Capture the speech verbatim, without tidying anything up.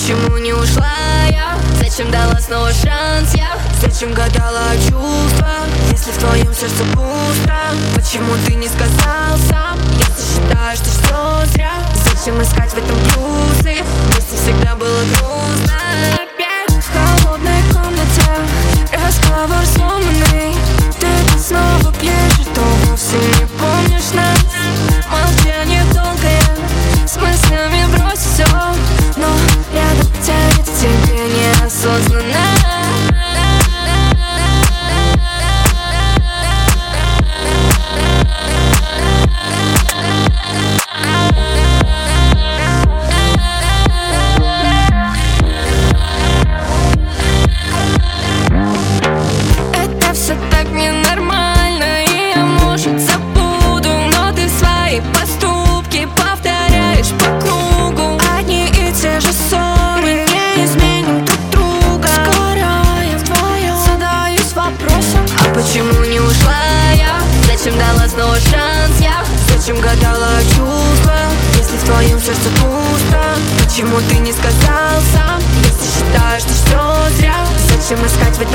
почему не ушла я? Зачем дала снова шанс я? Зачем гадала о чувствах, если в твоем сердце пусто? Почему ты не сказал сам, если считаешь, что все зря? Зачем искать в этом плюсы, если всегда было грустно? Опять в холодной комнате разговор сломанный. Ты снова пьешь, и то вовсе не помнишь нас. Молчание долгое, с мыслями брось все, но рядом тянет к тебе неосознанно. Это все так ненормально, и я, может, забуду, но ты свои поступки повторяешь по кругу. Одни и те же ссоры, не изменим друг друга. Скоро я вдвоем задаюсь вопросом: а почему не ушла я? Зачем дала снова шанс я? Зачем гадала о чувствах, если в твоем сердце пусто? Почему ты не сказал сам, если считаешь, что все зря? Зачем искать в этом